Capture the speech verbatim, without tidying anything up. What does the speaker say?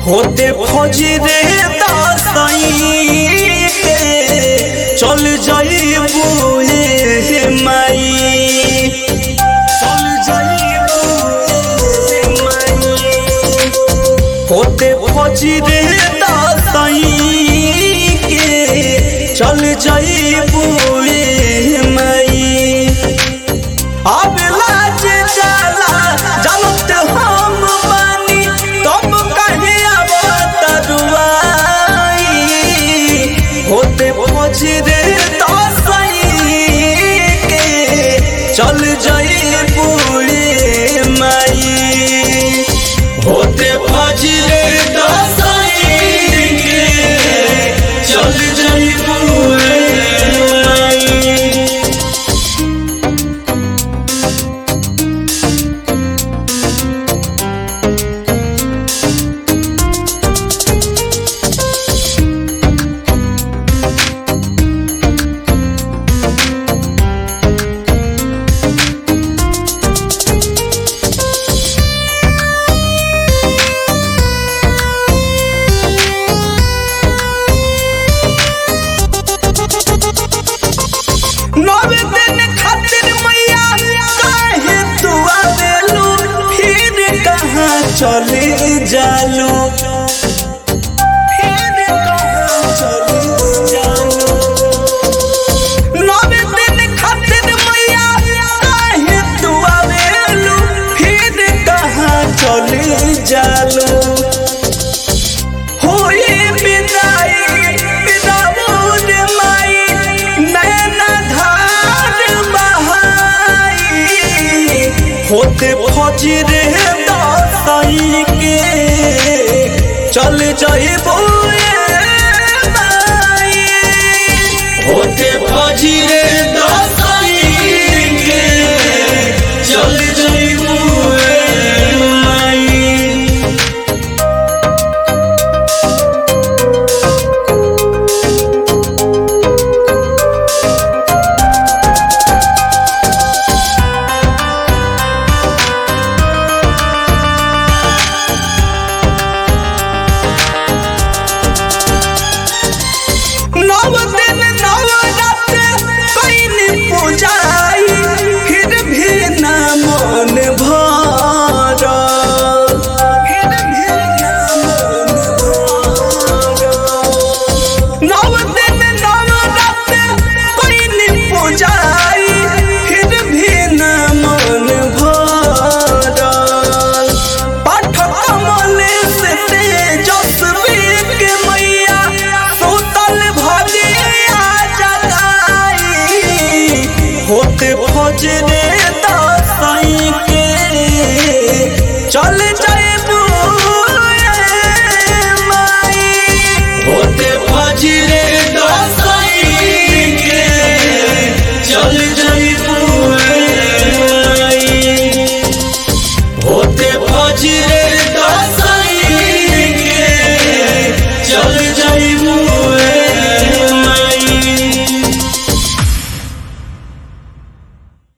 होते फजरे दासाई के चल जाइबू हे माई चल जाइबू हे माई होते फजरे दासाई के चल जाइबू हे माई अब लाज जाला जानत हम बानी तब कहे अब तरुआई होते फजरे दासाई के चल जाइबू हे माई होते फजरे दासाई के चल जाइबू हे माई। नवे दिन खातिर मैया काहे तू आवेलू फिर कहाँ चले जालू फिर कहाँ चले जालू नवे दिन खातिर मैया काहे तू आवेलू फिर कहाँ चले जालू होए विदाई विदाऊर माई नैना धार बहाई होते फजरे दासाई के चल जाइबू हे माई होते फजरे दासाई के चल जाइबू हे माई। नव दिन नव रात कईनी पूजाई फिर भी ना मन भर फिर भी ना मन भर नव दिन नव रात कईनी पूजाई फिर भी ना मन भर पाठक कमल से तेजस्वी के मैया सुतल भजिया जगाई होते फजरे दासाई के चल जाए